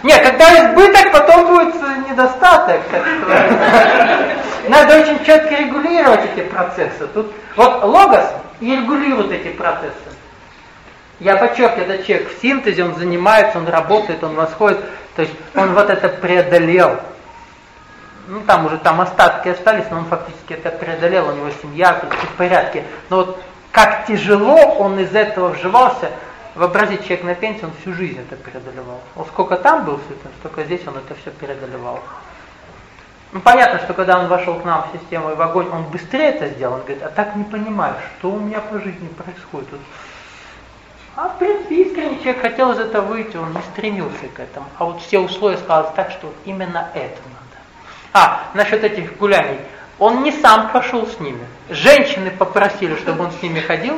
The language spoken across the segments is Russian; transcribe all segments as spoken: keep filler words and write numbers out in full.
Нет, когда избыток, потом будет недостаток. Надо очень четко регулировать эти процессы. Тут вот логос и регулирует эти процессы. Я подчеркиваю, этот человек в синтезе, он занимается, он работает, он восходит. То есть он вот это преодолел. Ну там уже там остатки остались, но он фактически это преодолел, у него семья, все в порядке. Но вот как тяжело он из этого вживался. Вообразите, человек на пенсии, он всю жизнь это преодолевал. Вот сколько там был, столько здесь он это все преодолевал. Ну понятно, что когда он вошел к нам в систему и в огонь, он быстрее это сделал. Он говорит, а так не понимаю, что у меня по жизни происходит. А в принципе искренне человек хотел из этого выйти, он не стремился к этому. А вот все условия складывались так, что вот именно это надо. А, насчет этих гуляний. Он не сам пошел с ними. Женщины попросили, чтобы он с ними ходил.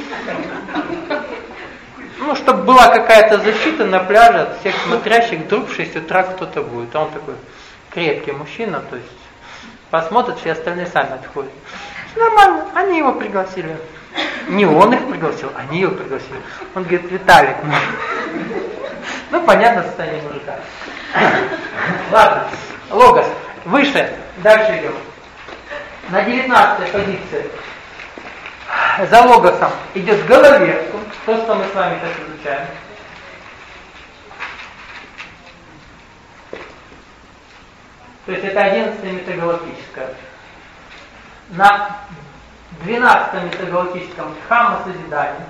Ну, чтобы была какая-то защита на пляже от всех смотрящих, вдруг в шесть утра кто-то будет. А он такой крепкий мужчина, то есть посмотрят, все остальные сами отходят. Нормально, они его пригласили. Не он их пригласил, они его пригласили. Он говорит, Виталик, ну, ну понятно состояние мужика. Ладно, логос, выше, дальше идем. На девятнадцатой позиции. За логосом идет голове, то, что мы с вами сейчас изучаем. То есть это одиннадцатая метагалактическая. На двенадцатом метагалактическом Дхамма созидания.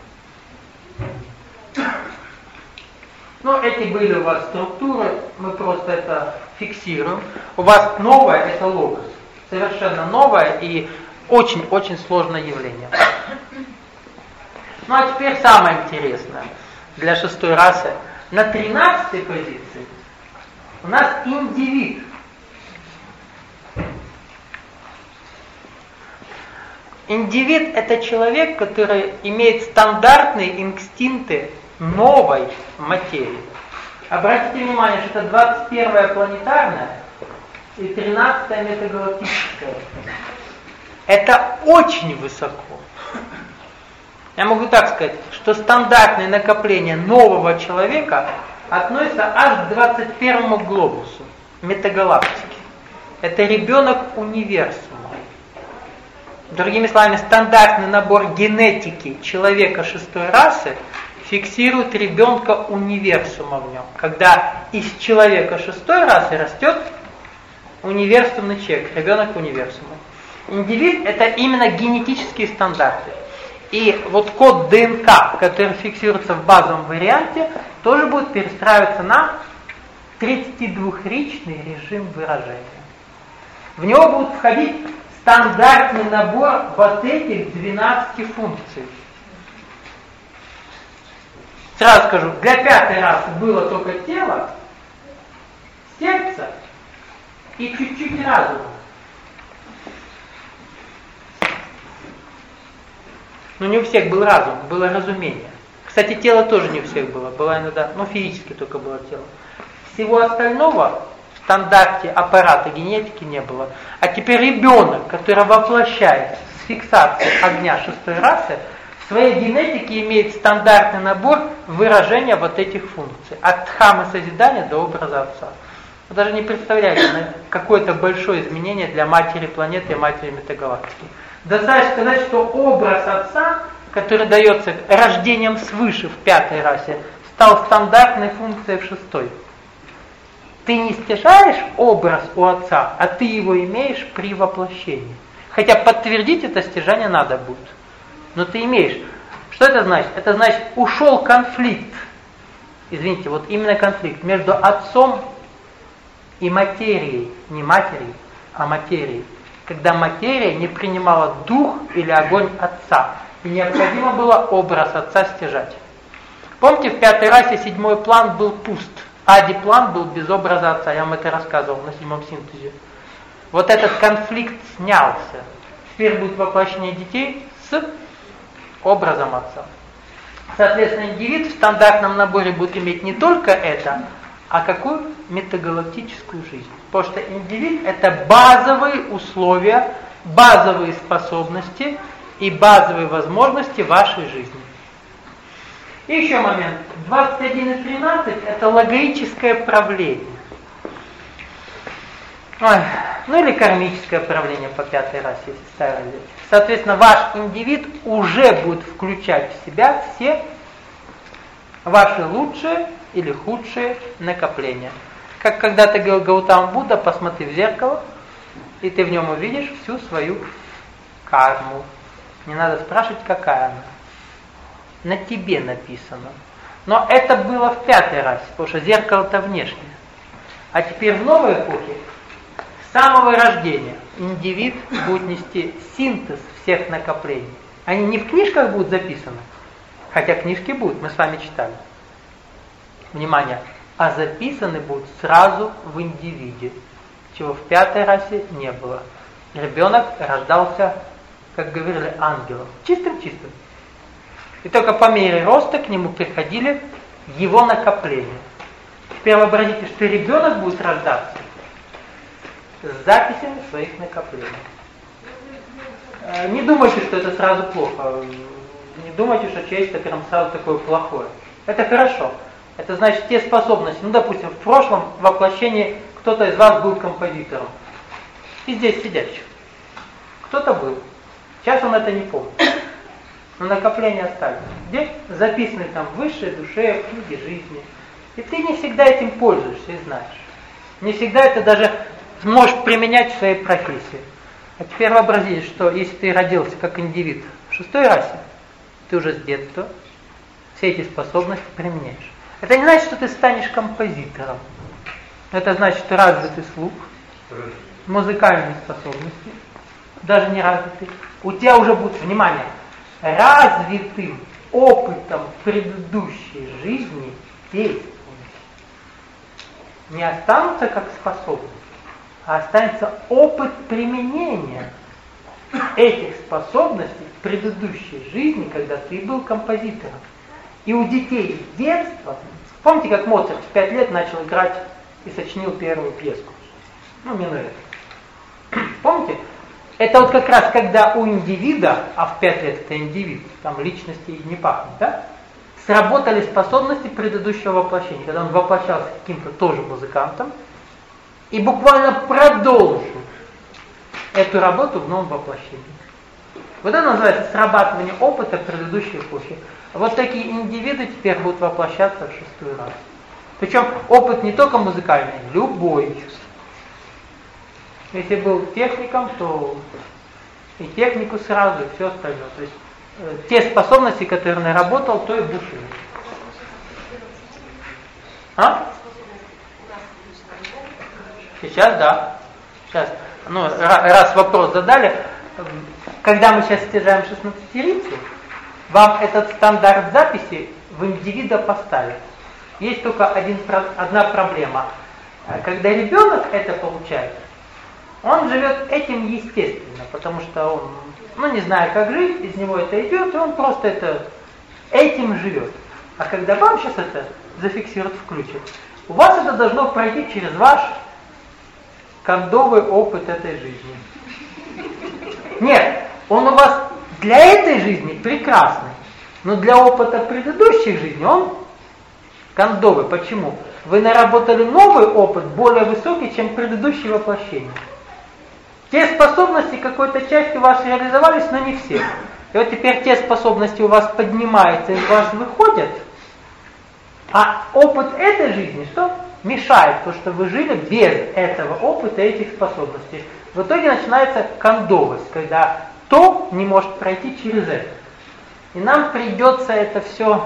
Ну, эти были у вас структуры, мы просто это фиксируем. У вас новое это логос. Совершенно новое и очень-очень сложное явление. Ну а теперь самое интересное для шестой расы. На тринадцатой позиции у нас индивид. Индивид это человек, который имеет стандартные инстинкты новой материи. Обратите внимание, что это двадцать первая планетарная и тринадцатая метагалактическая. Это очень высоко. Я могу так сказать, что стандартное накопление нового человека относится аж к двадцать первому глобусу метагалактики. Это ребенок универсума. Другими словами, стандартный набор генетики человека шестой расы фиксирует ребенка универсума в нем. Когда из человека шестой расы растет универсумный человек, ребенок универсума. Индивид это именно генетические стандарты. И вот код ДНК, который фиксируется в базовом варианте, тоже будет перестраиваться на тридцатидвухричный режим выражения. В него будет входить стандартный набор вот этих двенадцати функций. Сразу скажу, для пятой расы было только тело, сердце и чуть-чуть разума. Но не у всех был разум, было разумение. Кстати, тело тоже не у всех было, было иногда, ну физически только было тело. Всего остального в стандарте аппарата генетики не было. А теперь ребенок, который воплощается с фиксацией огня шестой расы, в своей генетике имеет стандартный набор выражения вот этих функций. От дхаммы созидания до образа Отца. Вы даже не представляете какое-то большое изменение для матери планеты и матери метагалактики. Достаточно сказать, что образ Отца, который дается рождением свыше в пятой расе, стал стандартной функцией в шестой. Ты не стяжаешь образ у Отца, а ты его имеешь при воплощении. Хотя подтвердить это стяжание надо будет. Но ты имеешь. Что это значит? Это значит, ушел конфликт. Извините, вот именно конфликт между Отцом и материей. Не материей, а материей. Когда материя не принимала дух или огонь Отца. И необходимо было образ Отца стяжать. Помните, в пятой расе седьмой план был пуст. Ади-план был без образа Отца. Я вам это рассказывал на седьмом синтезе. Вот этот конфликт снялся. Теперь будет воплощение детей с образом Отца. Соответственно, индивид в стандартном наборе будет иметь не только это, а какую? Метагалактическую жизнь. Потому что индивид это базовые условия, базовые способности и базовые возможности вашей жизни. И еще момент. двадцать один и тринадцать это логическое правление. Ой, ну или кармическое правление по пятой расе, если старое взять. Соответственно, ваш индивид уже будет включать в себя все ваши лучшие или худшие накопления. Как когда-то говорил Гаутама Будда, посмотри в зеркало, и ты в нем увидишь всю свою карму. Не надо спрашивать, какая она. На тебе написано. Но это было в пятой расе, потому что зеркало-то внешнее. А теперь в новой эпохе, с самого рождения, индивид будет нести синтез всех накоплений. Они не в книжках будут записаны, хотя книжки будут, мы с вами читали. Внимание, а записаны будут сразу в индивиде, чего в пятой расе не было. Ребенок рождался, как говорили, ангелом, чистым-чистым. И только по мере роста к нему приходили его накопления. Теперь вообразите, что ребенок будет рождаться с записями своих накоплений. Не думайте, что это сразу плохо. Не думайте, что человечество прям сразу такое плохое. Это хорошо. Это значит те способности. Ну, допустим, в прошлом воплощении кто-то из вас был композитором. И здесь сидящих. Кто-то был. Сейчас он это не помнит. Но накопления остались. Где? Записаны там в высшей душе, в книге жизни. И ты не всегда этим пользуешься и знаешь. Не всегда это даже сможешь применять в своей профессии. А теперь вообразите, что если ты родился как индивид в шестой расе, ты уже с детства все эти способности применяешь. Это не значит, что ты станешь композитором. Это значит, что развитый слух, музыкальные способности, даже не развитый. У тебя уже будет, внимание, развитым опытом предыдущей жизни действовать. Не останутся как способности, а останется опыт применения этих способностей в предыдущей жизни, когда ты был композитором. И у детей с детства, помните, как Моцарт в пять лет начал играть и сочинил первую пьеску? Ну, минуэт. Помните? Это вот как раз когда у индивида, а в пять лет это индивид, там личности не пахнет, да? Сработали способности предыдущего воплощения, когда он воплощался каким-то тоже музыкантом и буквально продолжил эту работу в новом воплощении. Вот это называется срабатывание опыта предыдущей эпохи. Вот такие индивиды теперь будут воплощаться в шестую раз. Причем опыт не только музыкальный, любой. Если был техником, то и технику сразу, и все остальное. То есть э, те способности, которые он наработал, то и бушили. А? Сейчас, да. Сейчас. Ну, раз вопрос задали, когда мы сейчас стяжаем шестнадцатерицу, вам этот стандарт записи в индивида поставят. Есть только один, одна проблема. Когда ребенок это получает, он живет этим естественно, потому что он, ну не знаю как жить, из него это идет, и он просто это, этим живет. А когда вам сейчас это зафиксируют, включат, у вас это должно пройти через ваш кондовый опыт этой жизни. Нет, он у вас для этой жизни прекрасный, но для опыта предыдущих жизней он кондовый. Почему? Вы наработали новый опыт, более высокий, чем предыдущее воплощение. Те способности какой-то частью у вас реализовались, но не все. И вот теперь те способности у вас поднимаются, из вас выходят, а опыт этой жизни что? Мешает, то, что вы жили без этого опыта, этих способностей. В итоге начинается кондовость, когда то не может пройти через это. И нам придется это все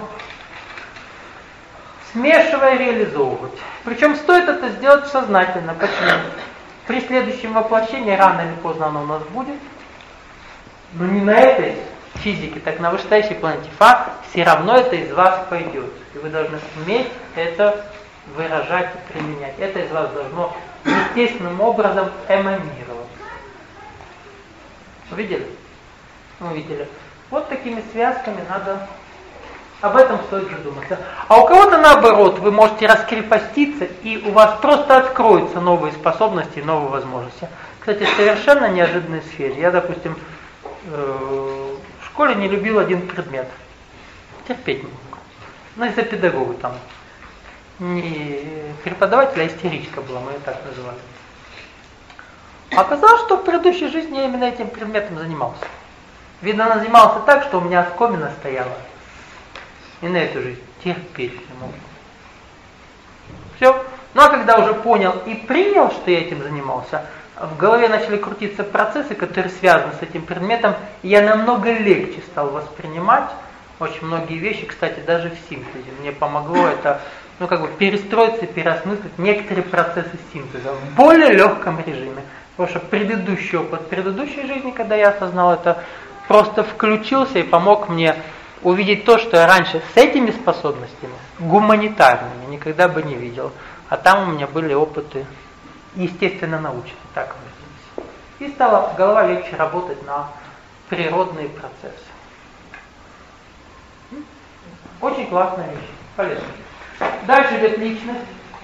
смешивая реализовывать. Причем стоит это сделать сознательно. Почему? При следующем воплощении, рано или поздно оно у нас будет, но не на этой физике, так на вышестоящей планете Фа, все равно это из вас пойдет. И вы должны уметь это выражать и применять. Это из вас должно естественным образом эманировать. Увидели? Увидели. Вот такими связками надо, об этом стоит задуматься. А у кого-то наоборот, вы можете раскрепоститься, и у вас просто откроются новые способности, новые возможности. Кстати, в совершенно неожиданной сфере. Я, допустим, в школе не любил один предмет. Терпеть не мог. Ну, из-за педагога там. Не преподаватель, а истеричка была, мы ее так называли. Оказалось, что в предыдущей жизни я именно этим предметом занимался. Видно, она занимался так, что у меня оскомина стояла. И на эту жизнь терпеть не мог. Все. Ну а когда уже понял и принял, что я этим занимался, в голове начали крутиться процессы, которые связаны с этим предметом, и я намного легче стал воспринимать очень многие вещи, кстати, даже в синтезе. Мне помогло это, ну как бы перестроиться и переосмыслить некоторые процессы синтеза в более легком режиме. Потому что предыдущий опыт предыдущей жизни, когда я осознал это, просто включился и помог мне увидеть то, что я раньше с этими способностями, гуманитарными, никогда бы не видел. А там у меня были опыты естественно-научные, так выразились. И стала голова легче работать на природные процессы. Очень классная вещь, полезная. Дальше идет личность.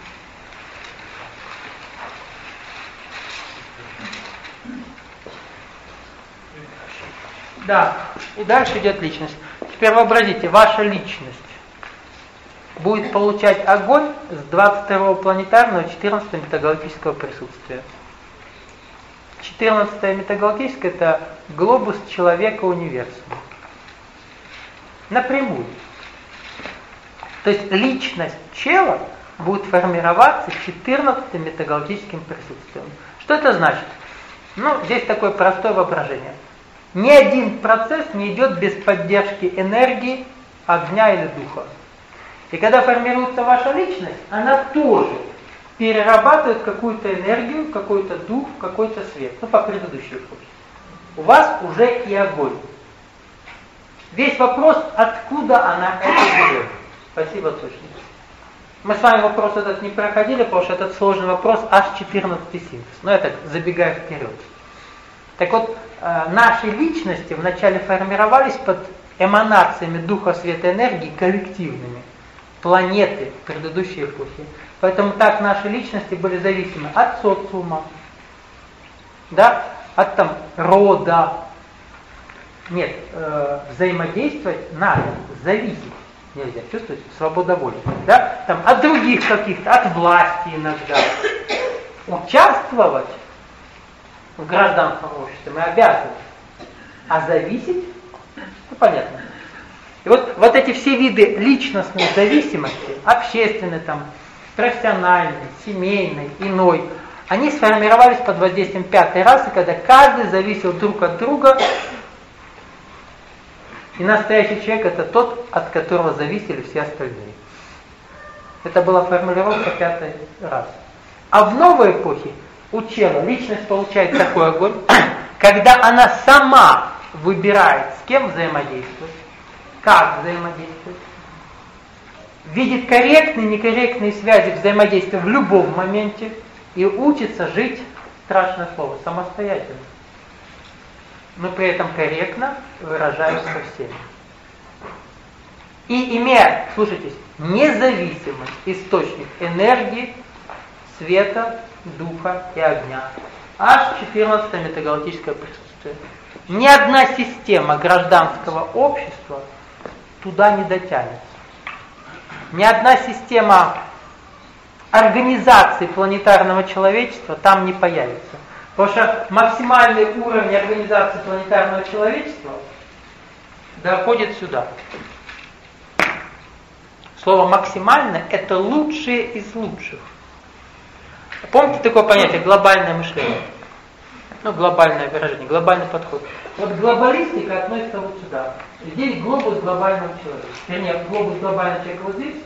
Да, и дальше идет личность. Теперь вообразите, ваша личность будет получать огонь с двадцать второго планетарного, четырнадцатого метагалактического присутствия. четырнадцатое метагалактическое – это глобус человека универсума. Напрямую. То есть личность чела будет формироваться четырнадцатым метагалактическим присутствием. Что это значит? Ну, здесь такое простое воображение. Ни один процесс не идет без поддержки энергии, огня или духа. И когда формируется ваша личность, она тоже перерабатывает какую-то энергию, какой-то дух, какой-то свет. Ну, по предыдущей эпохе. У вас уже и огонь. Весь вопрос, откуда она это берет. Спасибо, точно. Мы с вами вопрос этот не проходили, потому что этот сложный вопрос аж четырнадцатый синтез. Но я так забегаю вперед. Так вот, наши личности вначале формировались под эманациями духа, света, энергии коллективными. Планеты предыдущей эпохи. Поэтому так наши личности были зависимы от социума, да, от там рода. Нет, э, взаимодействовать надо, зависеть нельзя, чувствуете, свобода воли, да, там от других каких-то, от власти иногда. Участвовать в гражданском обществе мы обязаны, а зависеть, ну понятно. И вот, вот эти все виды личностной зависимости, общественной, там, профессиональной, семейной, иной, они сформировались под воздействием пятой расы, когда каждый зависел друг от друга, и настоящий человек это тот, от которого зависели все остальные. Это была формулировка пятой расы. А в новой эпохе у чела личность получает такой огонь, когда она сама выбирает, с кем взаимодействовать, как взаимодействовать, видит корректные, некорректные связи взаимодействия в любом моменте и учится жить, страшное слово, самостоятельно. Но при этом корректно выражаясь со всеми. И имея, слушайтесь, независимый источник энергии, света, духа и огня. Аж четырнадцатое метагалактическое присутствие. Ни одна система гражданского общества туда не дотянется. Ни одна система организации планетарного человечества там не появится. Потому что максимальный уровень организации планетарного человечества доходит сюда. Слово «максимально» – это лучшее из лучших. Помните такое понятие глобальное мышление? Ну, глобальное выражение, глобальный подход. Вот глобалистика относится вот сюда. Здесь глобус глобального человека. Вернее, глобус глобального человека вот здесь.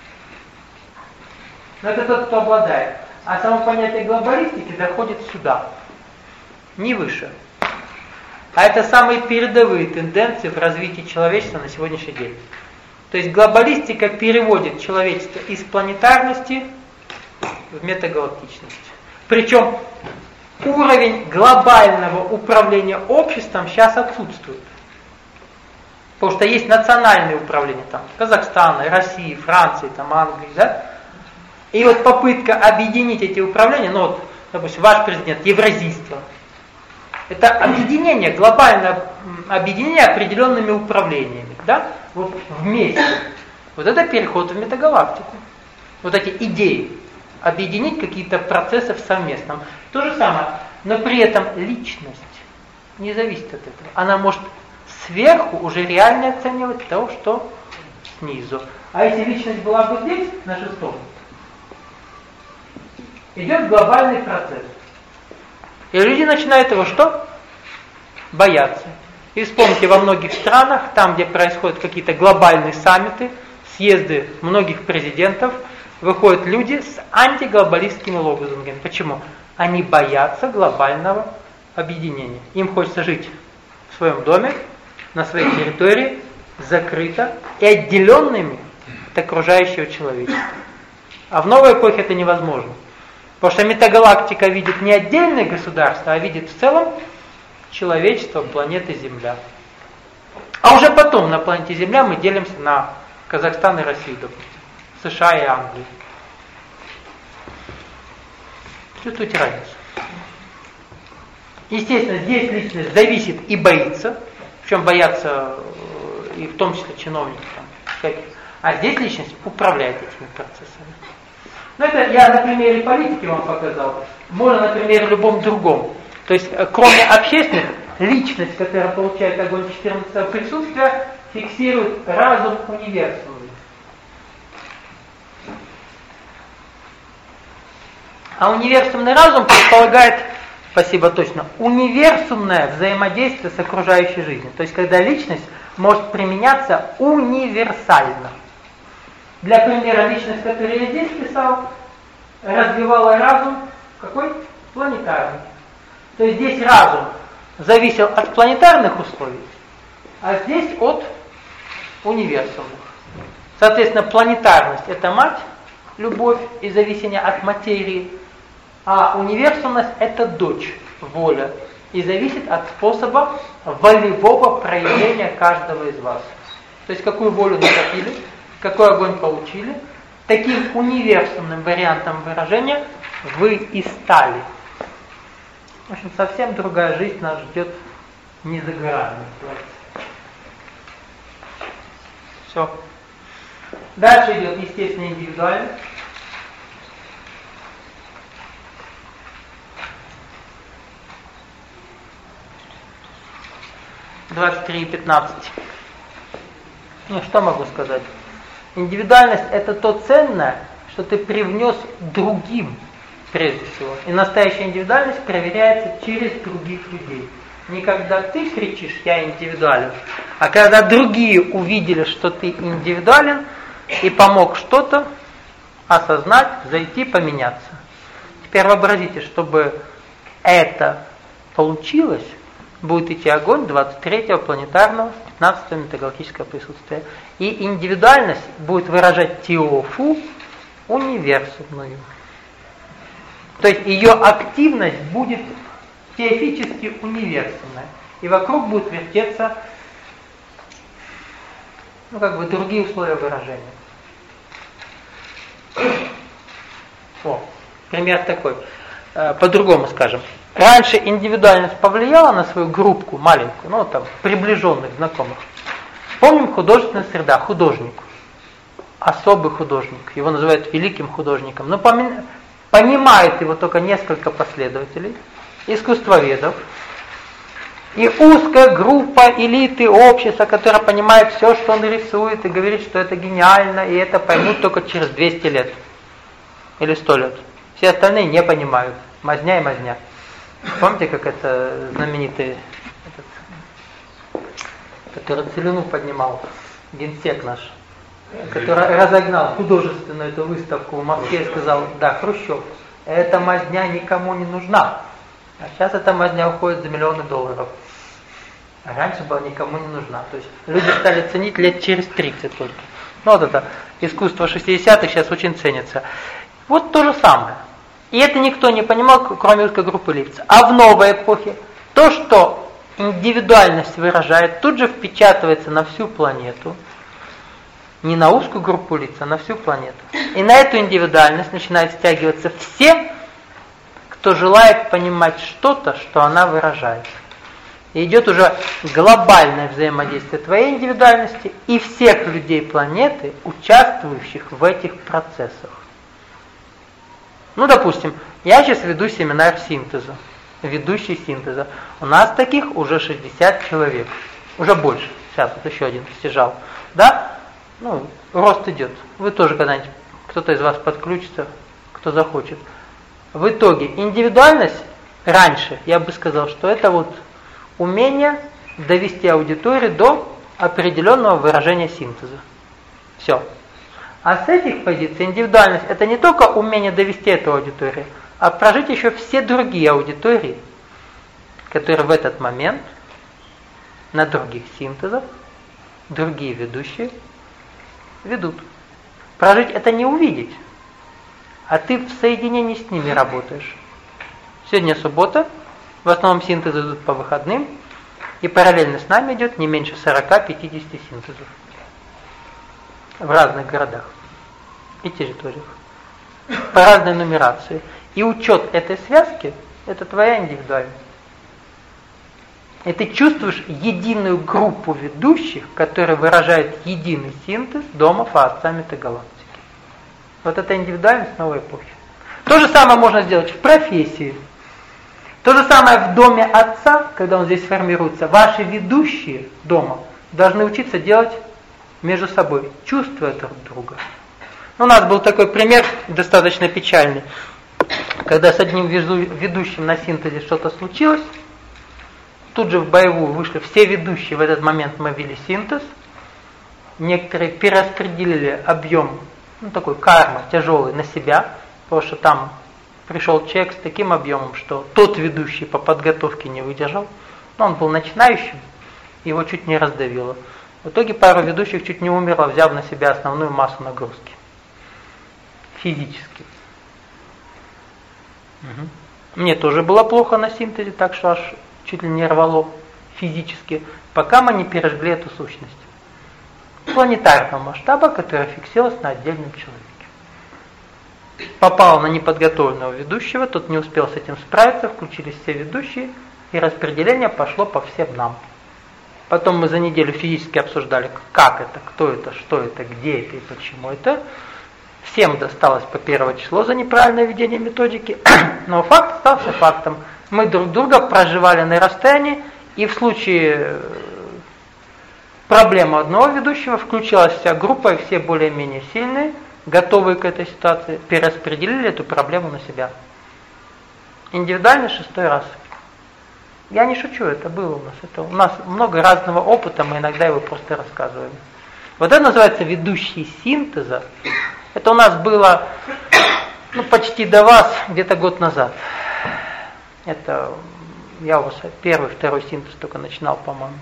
Но это тот, кто обладает. А само понятие глобалистики доходит сюда. Не выше. А это самые передовые тенденции в развитии человечества на сегодняшний день. То есть глобалистика переводит человечество из планетарности в метагалактичность. Причем уровень глобального управления обществом сейчас отсутствует. Потому что есть национальные управления, там, Казахстана, России, Франции, там, Англии, да? И вот попытка объединить эти управления, ну вот, допустим, ваш президент, евразийство, это объединение, глобальное объединение определенными управлениями, да? Вот вместе. Вот это переход в метагалактику. Вот эти идеи. Объединить какие-то процессы в совместном. То же самое. Но при этом личность не зависит от этого. Она может сверху уже реально оценивать то, что снизу. А если личность была бы здесь, на шестом, идет глобальный процесс. И люди начинают его что? Бояться. И вспомните, во многих странах, там, где происходят какие-то глобальные саммиты, съезды многих президентов, выходят люди с антиглобалистскими лозунгами. Почему? Они боятся глобального объединения. Им хочется жить в своем доме, на своей территории, закрыто и отделенными от окружающего человечества. А в новой эпохе это невозможно. Потому что метагалактика видит не отдельное государство, а видит в целом человечество, планеты Земля. А уже потом на планете Земля мы делимся на Казахстан и Россию, допустим, США и Англию. Чувствуете разницу? Естественно, здесь личность зависит и боится, причем боятся и в том числе чиновники там, всяких. А здесь личность управляет этими процессами. Ну это я на примере политики вам показал. Можно на примере любом другом. То есть, кроме общественных, личность, которая получает огонь четырнадцатого присутствия, фиксирует разум универсумный. А универсумный разум предполагает, спасибо точно, универсумное взаимодействие с окружающей жизнью. То есть, когда личность может применяться универсально. Для примера, личность, которую я здесь писал, развивала разум какой? Планетарный. То есть здесь разум зависел от планетарных условий, а здесь от универсумных. Соответственно, планетарность – это мать, любовь и зависение от материи, а универсумность – это дочь, воля, и зависит от способа волевого проявления каждого из вас. То есть какую волю накопили, какой огонь получили, таким универсумным вариантом выражения вы и стали. В общем, совсем другая жизнь нас ждет не за горами. Все. Дальше идет, естественно, индивидуальность. двадцать три и пятнадцать. Ну, что могу сказать? Индивидуальность – это то ценное, что ты привнес другим, прежде всего. И настоящая индивидуальность проверяется через других людей. Не когда ты кричишь «я индивидуален», а когда другие увидели, что ты индивидуален, и помог что-то осознать, зайти, поменяться. Теперь вообразите, чтобы это получилось, будет идти огонь двадцать третьего планетарного, пятнадцатого метагалактического присутствия. И индивидуальность будет выражать теофу универсумную. То есть ее активность будет теофически универсумная. И вокруг будут вертеться, ну как бы другие условия выражения. О, пример такой. По-другому скажем. Раньше индивидуальность повлияла на свою группку маленькую, ну там, приближенных, знакомых. Помним художественная среда, художник. Особый художник. Его называют великим художником. Но понимает его только несколько последователей, искусствоведов. И узкая группа элиты общества, которая понимает все, что он рисует, и говорит, что это гениально, и это поймут только через двести лет. Или сто лет. Все остальные не понимают. Мазня и мазня. Помните, как это знаменитый, этот, который целину поднимал, генсек наш, который разогнал художественную эту выставку в Москве и сказал: да, Хрущев, эта мазня никому не нужна. А сейчас эта мазня уходит за миллионы долларов. А раньше была никому не нужна. То есть люди стали ценить лет через тридцать только. Ну вот это искусство шестидесятых сейчас очень ценится. Вот то же самое. И это никто не понимал, кроме узкой группы лиц. А в новой эпохе то, что индивидуальность выражает, тут же впечатывается на всю планету. Не на узкую группу лиц, а на всю планету. И на эту индивидуальность начинают стягиваться все, кто желает понимать что-то, что она выражает. И идет уже глобальное взаимодействие твоей индивидуальности и всех людей планеты, участвующих в этих процессах. Ну, допустим, я сейчас веду семинар синтеза, ведущий синтеза. У нас таких уже шестьдесят человек, уже больше. Сейчас вот еще один стяжал. Да? Ну, рост идет. Вы тоже когда-нибудь, кто-то из вас подключится, кто захочет. В итоге индивидуальность раньше, я бы сказал, что это вот умение довести аудиторию до определенного выражения синтеза. Все. А с этих позиций индивидуальность это не только умение довести эту аудиторию, а прожить еще все другие аудитории, которые в этот момент на других синтезах, другие ведущие ведут. Прожить это не увидеть, а ты в соединении с ними работаешь. Сегодня суббота, в основном синтезы идут по выходным, и параллельно с нами идет не меньше сорок-пятьдесят синтезов в разных городах и территориях, по разной нумерации. И учет этой связки – это твоя индивидуальность. И ты чувствуешь единую группу ведущих, которые выражают единый синтез дома Отца Метагалактики. Вот это индивидуальность новой эпохи. То же самое можно сделать в профессии. То же самое в доме Отца, когда он здесь формируется. Ваши ведущие дома должны учиться делать между собой, чувствуя друг друга. У нас был такой пример, достаточно печальный. Когда с одним ведущим на синтезе что-то случилось, тут же в боевую вышли все ведущие, в этот момент мы вели синтез. Некоторые перераспределили объем, ну такой карма, тяжелый, на себя, потому что там пришел человек с таким объемом, что тот ведущий по подготовке не выдержал. Но он был начинающим, его чуть не раздавило. В итоге пару ведущих чуть не умерло, взяв на себя основную массу нагрузки. Физически. Угу. Мне тоже было плохо на синтезе, так что аж чуть ли не рвало физически, пока мы не пережгли эту сущность планетарного масштаба, которая фиксировалась на отдельном человеке. Попал на неподготовленного ведущего, тот не успел с этим справиться, включились все ведущие, и распределение пошло по всем нам. Потом мы за неделю физически обсуждали, как это, кто это, что это, где это и почему это. Всем досталось по первое число за неправильное ведение методики, но факт остался фактом. Мы друг друга проживали на расстоянии, и в случае проблемы одного ведущего включилась вся группа, и все более-менее сильные, готовые к этой ситуации, перераспределили эту проблему на себя. Индивидуально шестой раз. Я не шучу, это было у нас. Это у нас много разного опыта, мы иногда его просто рассказываем. Вот это называется ведущий синтеза. Это у нас было ну, почти до вас, где-то год назад. Это я у вас первый, второй синтез только начинал, по-моему.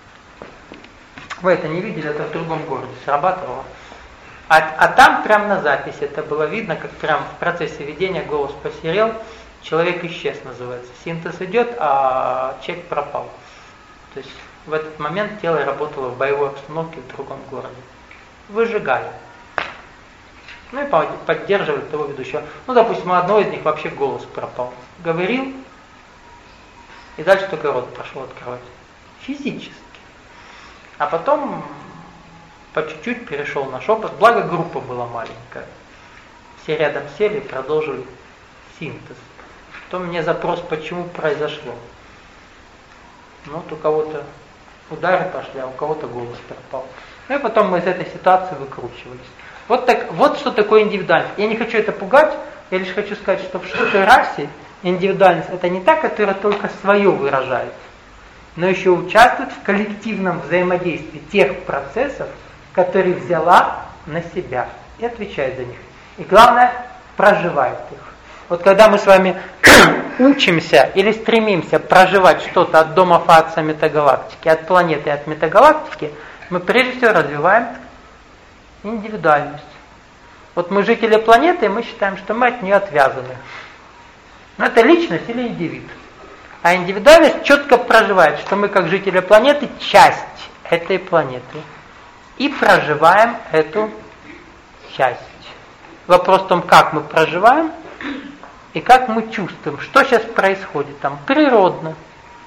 Вы это не видели, это в другом городе срабатывало. А, а там прямо на записи это было видно, как прям в процессе ведения голос посерел, человек исчез, называется. Синтез идет, а человек пропал. То есть в этот момент тело работало в боевой обстановке в другом городе. Выжигали. Ну и поддерживали того ведущего. Ну, допустим, у одного из них вообще голос пропал. Говорил, и дальше только рот пошел открывать. Физически. А потом по чуть-чуть перешел на шепот. Благо группа была маленькая. Все рядом сели и продолжили синтез. Потом мне запрос, почему произошло. Ну, вот у кого-то удары пошли, а у кого-то голос пропал. Ну и потом мы из этой ситуации выкручивались. Вот, так, вот что такое индивидуальность. Я не хочу это пугать, я лишь хочу сказать, что в шестой расе индивидуальность это не та, которая только свое выражает, но еще участвует в коллективном взаимодействии тех процессов, которые взяла на себя и отвечает за них. И главное, проживает их. Вот когда мы с вами учимся или стремимся проживать что-то от дома Отца Метагалактики, от планеты, от метагалактики, мы прежде всего развиваем индивидуальность. Вот мы жители планеты, и мы считаем, что мы от нее отвязаны. Но это личность или индивид. А индивидуальность четко проживает, что мы как жители планеты часть этой планеты. И проживаем эту часть. Вопрос в том, как мы проживаем и как мы чувствуем, что сейчас происходит там природно.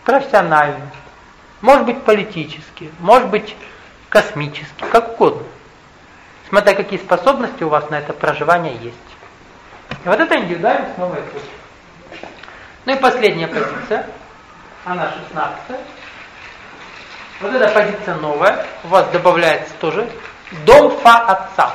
профессиональный, может быть политический, может быть космический, как угодно. Смотря какие способности у вас на это проживание есть. И вот это индивидуальность, новая путь. Ну и последняя позиция, она шестнадцатая. Вот эта позиция новая, у вас добавляется тоже дом фа отца.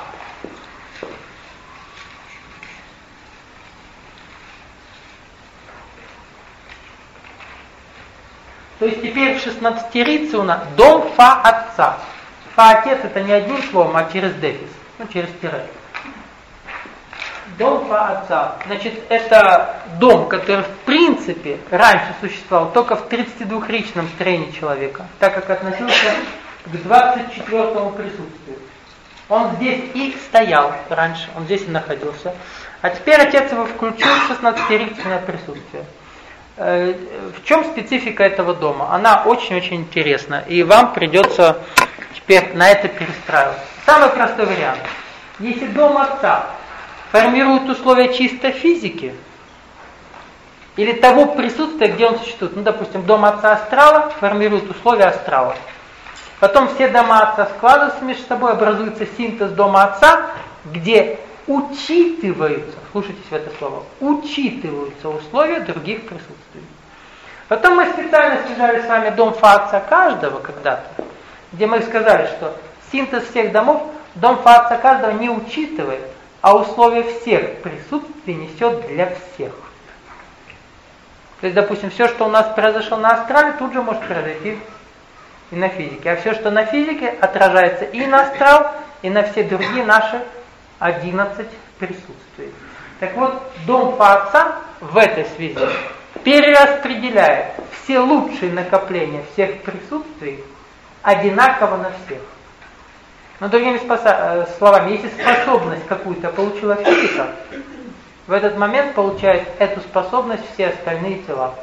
То есть теперь в шестнадцатерице у нас дом фа отца. Фа отец это не одним словом, а через дефис, ну через тире. Дом фа отца. Значит, это дом, который в принципе раньше существовал только в тридцатидвухричном строении человека, так как относился к двадцать четвёртому присутствию. Он здесь и стоял раньше, он здесь и находился. А теперь отец его включил в шестнадцатеричное присутствие. В чем специфика этого дома? Она очень-очень интересна, и вам придется теперь на это перестраиваться. Самый простой вариант. Если дом отца формирует условия чисто физики, или того присутствия, где он существует, ну, допустим, дом отца астрала формирует условия астрала. Потом все дома отца складываются между собой, образуется синтез дома отца, где учитываются, слушайтесь в это слово, учитываются условия других присутствий. Потом мы специально связали с вами дом фа отца каждого когда-то, где мы сказали, что синтез всех домов, дом фа отца каждого не учитывает, а условия всех присутствий несет для всех. То есть, допустим, все, что у нас произошло на астрале, тут же может произойти и на физике. А все, что на физике, отражается и на астрал, и на все другие наши одиннадцать присутствий. Так вот, дом фа отца в этой связи перераспределяет все лучшие накопления всех присутствий одинаково на всех. Но другими словами, если способность какую-то получила физика, в этот момент получает эту способность все остальные тела.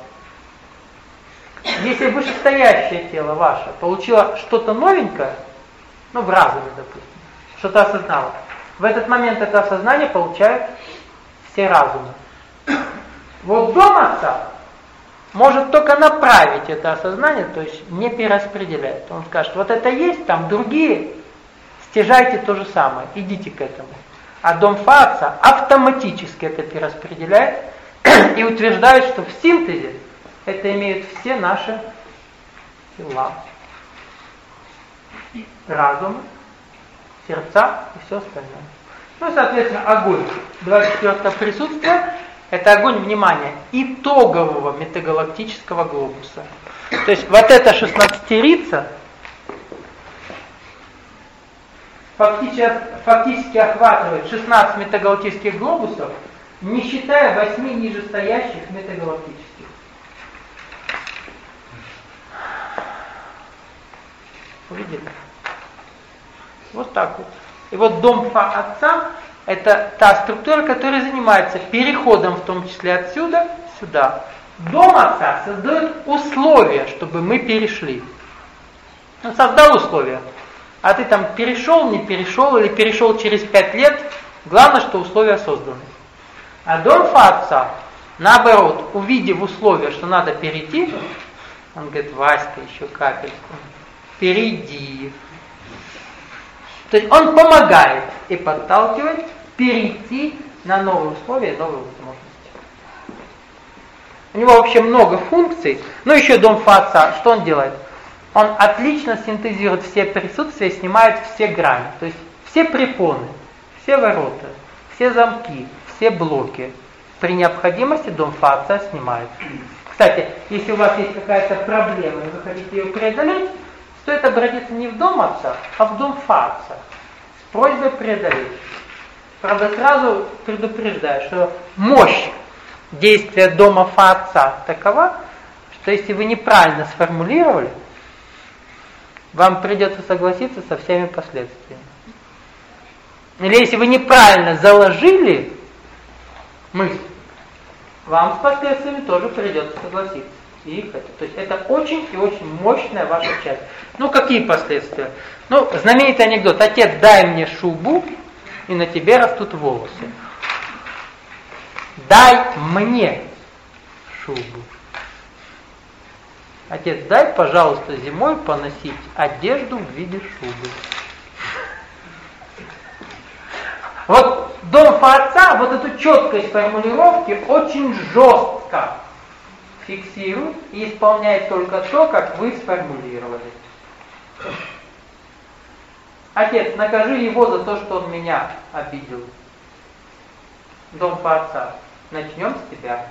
Если вышестоящее тело ваше получило что-то новенькое, ну в разуме, допустим, что-то осознало, в этот момент это осознание получают все разумы. Вот дом отца может только направить это осознание, то есть не перераспределяет. Он скажет, вот это есть, там другие, стяжайте то же самое, идите к этому. А дом фа отца автоматически это перераспределяет и утверждает, что в синтезе это имеют все наши тела, разумы, сердца и все остальное. Ну и, соответственно, огонь двадцать четвёртого присутствия – это огонь внимания итогового метагалактического глобуса. То есть вот эта шестнадцатерица фактически, фактически охватывает шестнадцать метагалактических глобусов, не считая восьми нижестоящих метагалактических. Увидели? Вот так вот. И вот дом фа отца – это та структура, которая занимается переходом, в том числе отсюда, сюда. Дом отца создает условия, чтобы мы перешли. Он создал условия. А ты там перешел, не перешел, или перешел через пять лет, главное, что условия созданы. А дом фа отца, наоборот, увидев условия, что надо перейти, он говорит, Васька, еще капельку, перейди. То есть он помогает и подталкивает перейти на новые условия, новые возможности. У него вообще много функций. Ну еще дом фа отца, что он делает? Он отлично синтезирует все присутствия, снимает все грани. То есть все препоны, все ворота, все замки, все блоки. При необходимости дом фа отца снимает. Кстати, если у вас есть какая-то проблема, и вы хотите ее преодолеть, стоит обратиться не в дом отца, а в дом фа отца с просьбой преодолеть. Правда, сразу предупреждаю, что мощь действия дома фа отца такова, что если вы неправильно сформулировали, вам придется согласиться со всеми последствиями. Или если вы неправильно заложили мысль, вам с последствиями тоже придется согласиться. И их это. То есть это очень и очень мощная ваша часть. Ну, какие последствия? Ну, знаменитый анекдот. Отец, дай мне шубу, и на тебе растут волосы. Дай мне шубу. Отец, дай, пожалуйста, зимой поносить одежду в виде шубы. Вот дом отца вот эту четкость формулировки очень жестко фиксирует и исполняет только то, как вы сформулировали. Отец, накажи его за то, что он меня обидел. Дом отца. Начнем с тебя.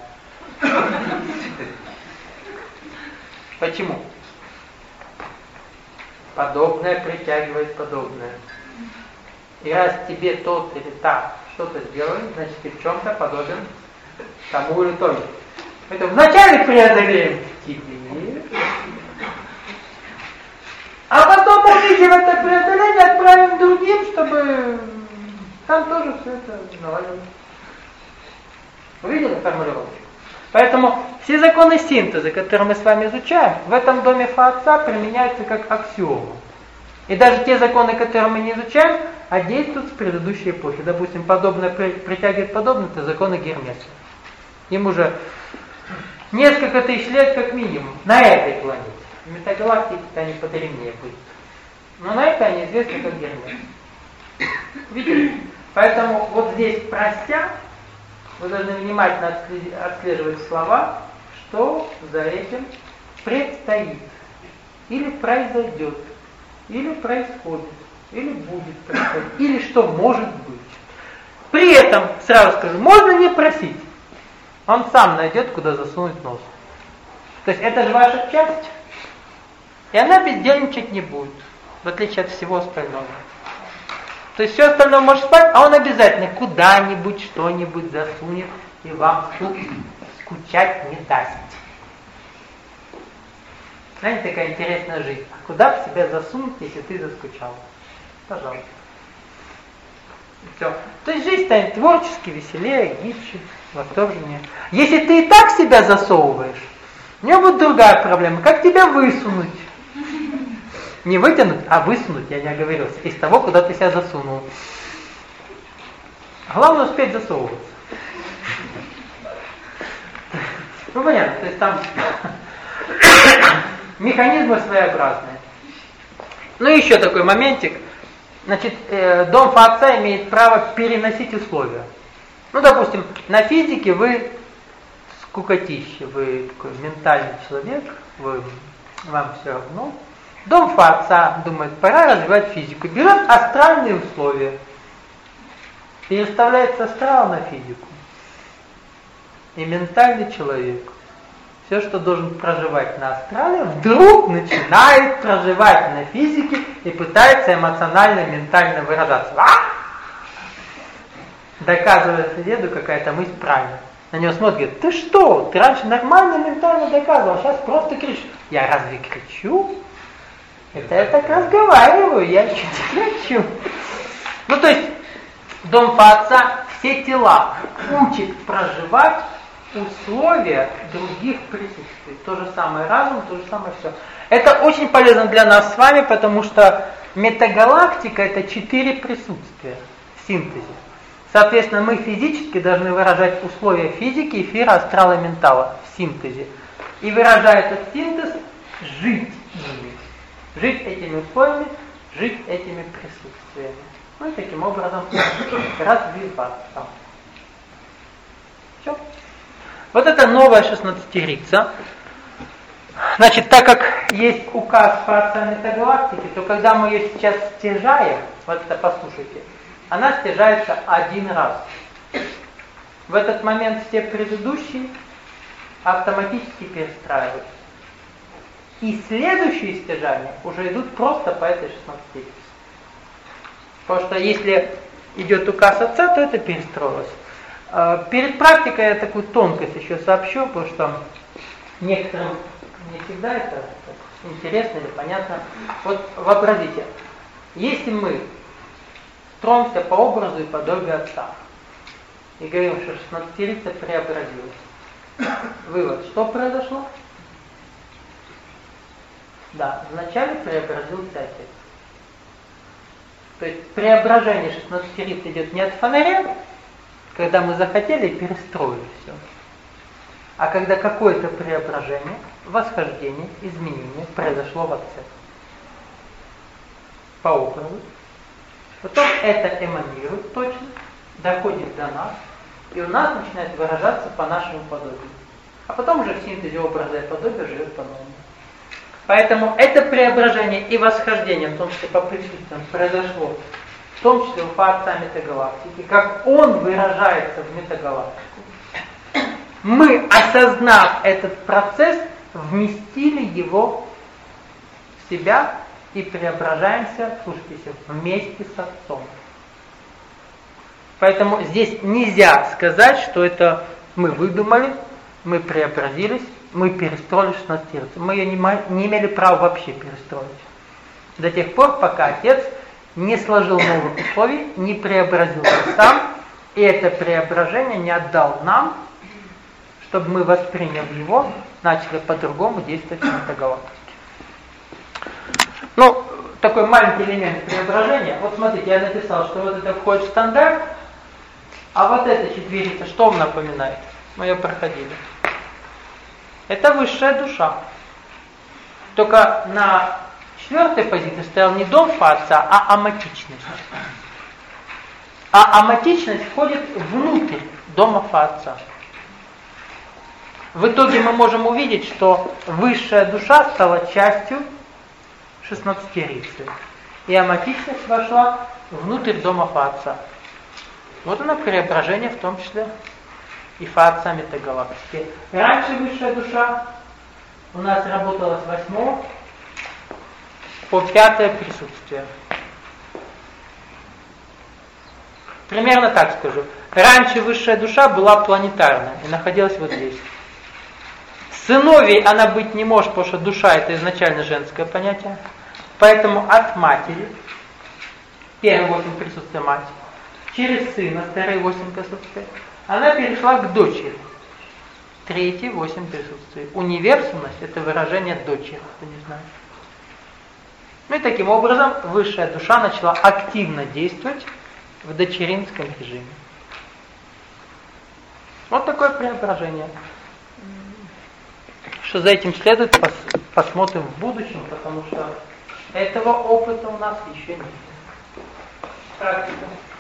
Почему? Подобное притягивает подобное. И раз тебе тот или та что-то сделали, значит ты в чем-то подобен тому или тому. Поэтому вначале преодолеем тебе, а потом, увидев это преодоление, отправим другим, чтобы там тоже все это наладилось. Увидели формулировку? Поэтому все законы синтеза, которые мы с вами изучаем, в этом доме Фа-Отца применяются как аксиома. И даже те законы, которые мы не изучаем, а действуют с предыдущей эпохи. Допустим, подобное притягивает подобное, это законы Гермеса. Им уже несколько тысяч лет как минимум на этой планете. В метагалактике они подревнее будут. Но на это они известны как Гермес. Видите? Поэтому вот здесь, прося, вы должны внимательно отслеживать слова, что за этим предстоит, или произойдет, или происходит, или будет происходить, или что может быть. При этом, сразу скажу, можно не просить. Он сам найдет, куда засунуть нос. То есть это же ваша часть, и она бездельничать не будет, в отличие от всего остального. То есть все остальное может спать, а он обязательно куда-нибудь что-нибудь засунет и вам скучать не даст. Знаете, такая интересная жизнь. А куда бы себя засунуть, если ты заскучал? Пожалуйста. Все. То есть жизнь станет творчески, веселее, гибче, восторженнее. Если ты и так себя засовываешь, у него будет другая проблема. Как тебя высунуть? Не вытянуть, а высунуть, я не оговорился, из того, куда ты себя засунул. Главное успеть засовываться. Ну понятно, то есть там механизмы своеобразные. Ну и еще такой моментик. Значит, э, дом Фа-Отца имеет право переносить условия. Ну, допустим, на физике вы скукотище, вы такой ментальный человек, вы, вам все равно. Дом Фа-Отца думает, пора развивать физику. Берет астральные условия, переставляет с астрала на физику. И ментальный человек, все, что должен проживать на астрале, вдруг начинает проживать на физике и пытается эмоционально, ментально выражаться. А? Доказывает соседу какая-то мысль правильно. На него смотрит, говорит, ты что? Ты раньше нормально ментально доказывал, а сейчас просто кричишь. Я разве кричу? Это я так разговариваю, я чуть не кричу. Ну то есть, дом Фа-Отца все тела учит проживать условия других присутствий. То же самое разум, то же самое все. Это очень полезно для нас с вами, потому что метагалактика это четыре присутствия в синтезе. Соответственно, мы физически должны выражать условия физики, эфира, астрала, ментала в синтезе. И выражая этот синтез, жить ими. Жить этими условиями, жить этими присутствиями. Ну и таким образом развиваться. Все. Вот это новая шестнадцатерица. Значит, так как есть указ Фа-Отца метагалактики, то когда мы ее сейчас стяжаем, вот это послушайте, она стяжается один раз. В этот момент все предыдущие автоматически перестраиваются. И следующие стяжания уже идут просто по этой шестнадцатерице. Потому что если идет указ Отца, то это перестроилось. Перед практикой я такую тонкость еще сообщу, потому что некоторым не всегда это интересно или понятно. Вот вообразите, если мы строимся по образу и подобию Отца и говорим, что шестнадцатерица преобразилась. Вывод, что произошло? Да, вначале преобразился Отец. То есть преображение шестнадцатерицы идет не от фонаря, когда мы захотели и перестроили все. а когда какое-то преображение, восхождение, изменение произошло в Отце. По образу. Потом это эманирует точно, доходит до нас, и у нас начинает выражаться по нашему подобию. А потом уже в синтезе образа и подобия живет по-новому. Поэтому это преображение и восхождение, в том числе по присутствиям, произошло, в том числе у Отца метагалактики, как он выражается в метагалактику. Мы, осознав этот процесс, вместили его в себя и преображаемся, слушайте, вместе с Отцом. Поэтому здесь нельзя сказать, что это мы выдумали, мы преобразились, мы перестроили шестнадцатилетие. Мы ее не, не имели права вообще перестроить. До тех пор, пока Отец не сложил новых условий, не преобразился сам, и это преображение не отдал нам, чтобы мы, восприняв его, начали по-другому действовать в метагалактике. Ну, такой маленький элемент преображения. Вот смотрите, я написал, что вот это входит в стандарт, а вот эта четверица, что вам напоминает? Мы ее проходили. Это высшая душа. Только на четвертой позиции стоял не дом Отца, а аматичность. А аматичность входит внутрь дома Отца. В итоге мы можем увидеть, что высшая душа стала частью шестнадцатерицы. И аматичность вошла внутрь дома Отца. Вот оно преображение, в том числе и Отца метагалактики. Раньше высшая душа у нас работала с восьмого по пятое присутствие. Примерно так скажу. Раньше высшая душа была планетарная и находилась вот здесь. Сыновей она быть не может, потому что душа это изначально женское понятие. Поэтому от матери, первые восемь присутствия матери, через сына, вторые восемь присутствия, она перешла к дочери. Третьи восемь присутствий. Универсумность это выражение дочери, кто не знает. Ну и таким образом высшая душа начала активно действовать в дочеринском режиме. Вот такое преображение. Что за этим следует, пос- посмотрим в будущем, потому что этого опыта у нас еще нет. Практика.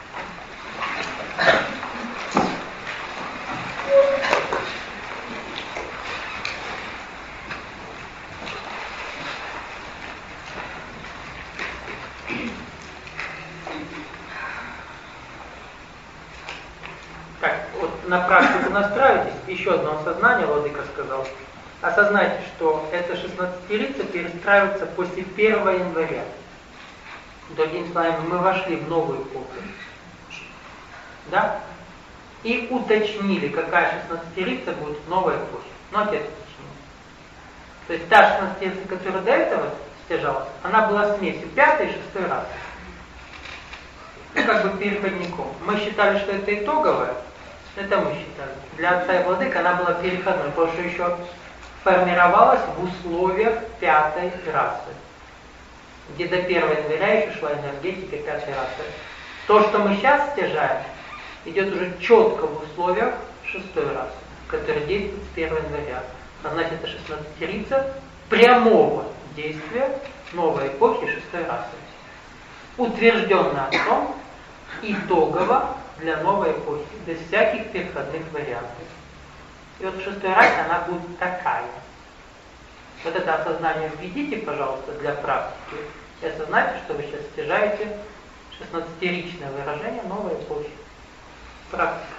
Так, вот на практику настраивайтесь. Еще одно осознание, Владыка сказал. Осознайте, что эта шестнадцатерица перестраивается после первого января. Другими словами, мы вошли в новую эпоху. Да? И уточнили, какая шестнадцатерица будет в новой эпохе. Ну, отец уточнил. То есть та шестнадцатерица, которая до этого стяжалась, она была смесью пятой и шестой раз. Ну, как бы переходником. Мы считали, что это итоговая. Это мы считали. Для Отца и Владыка она была переходной, потому что еще формировалась в условиях пятой расы. Где до первого января еще шла энергетика пятой расы. То, что мы сейчас стяжаем, идет уже четко в условиях шестой расы, которая действует с первого января. А значит, это шестнадцатерица прямого действия новой эпохи шестой расы. Утвержденно Отцом, итогово для новой эпохи, без всяких переходных вариантов. И вот в шестой расе она будет такая. Вот это осознание введите, пожалуйста, для практики. И осознайте, что вы сейчас стяжаете шестнадцатеричное выражение новой эпохи. Практика.